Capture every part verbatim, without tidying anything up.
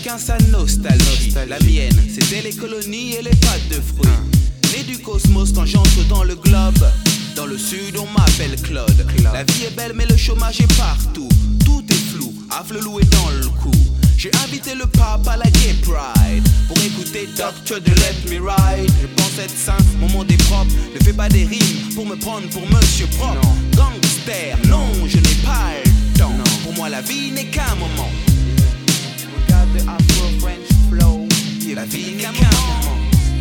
Chacun sa nostalgie. La mienne, c'était les colonies et les pâtes de fruits. Né du cosmos quand j'entre dans le globe. Dans le sud on m'appelle Claude. La vie est belle mais le chômage est partout. Tout est flou, Afflelou est dans le coup. J'ai invité le pape à la Gay Pride pour écouter docteur de Let Me Ride. Je pense être sain, mon monde est propre. Ne fais pas des rimes pour me prendre pour monsieur propre. Non. Gangster, non, je n'ai pas le temps. Non. Pour moi la vie n'est qu'un moment. Regarde le Afro-French flow. La vie n'est qu'un moment.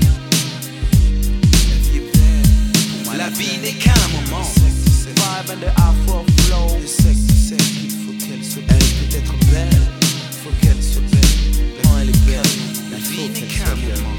La vie n'est qu'un moment. Vibe and the Afro flow. Je sais, tu sais qu'il faut qu'elle soit belle. Elle peut être belle, faut qu'elle soit belle. Quand elle est belle, la vie n'est qu'un moment.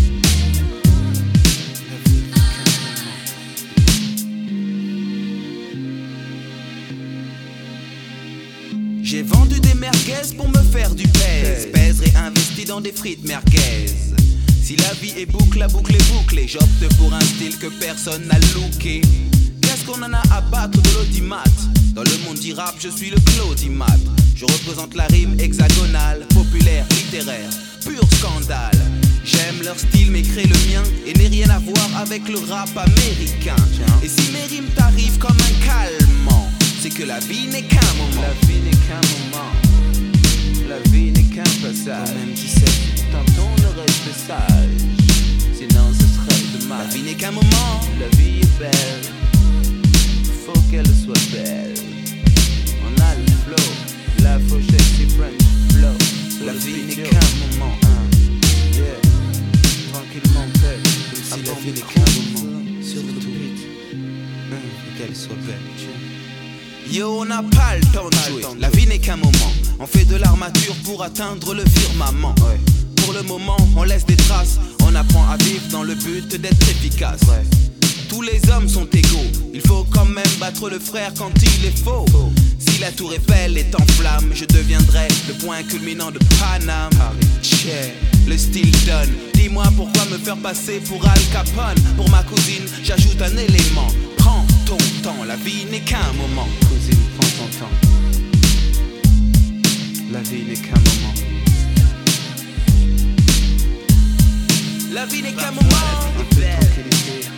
J'ai vendu des merguez pour me faire du pèse. Pèse réinvesti dans des frites merguez. Si la vie est boucle, la boucle est bouclée. J'opte pour un style que personne n'a looké. Qu'est-ce qu'on en a à battre de l'audimat? Dans le monde du rap, je suis le Claudimat. Je représente la rime hexagonale, populaire, littéraire, pur scandale. J'aime leur style mais crée le mien et n'ai rien à voir avec le rap américain. Et si mes rimes t'arrivent comme un calmant, c'est que la vie n'est qu'un moment. La vie n'est qu'un moment. La vie n'est qu'un passage. Même tu sais, tentons le reste sage. Sinon ce serait dommage. La vie n'est qu'un moment. La vie est belle. Faut qu'elle soit belle. On a le flow. La fauchette c'est French flow. La vie n'est qu'un moment. Hein. Yeah. Tranquillement fait. Comme si la vie n'est qu'un moment. Sur le beat. Hein. Faut qu'elle soit belle. Yo, on n'a pas le temps de jouer. La vie n'est qu'un moment. On fait de l'armature pour atteindre le firmament. Ouais. Pour le moment, on laisse des traces. On apprend à vivre dans le but d'être efficace. Ouais. Tous les hommes sont égaux. Il faut quand même battre le frère quand il est faux. Oh. Si la tour Eiffel est en flamme, je deviendrai le point culminant de Paname. Che, le style donne. Dis-moi pourquoi me faire passer pour Al Capone. Pour ma cousine, j'ajoute un élément. Prends ton temps, la vie n'est qu'un moment. Cousine, prends ton temps. La vie n'est qu'un moment. La vie n'est qu'un moment. Un peu de tranquillité.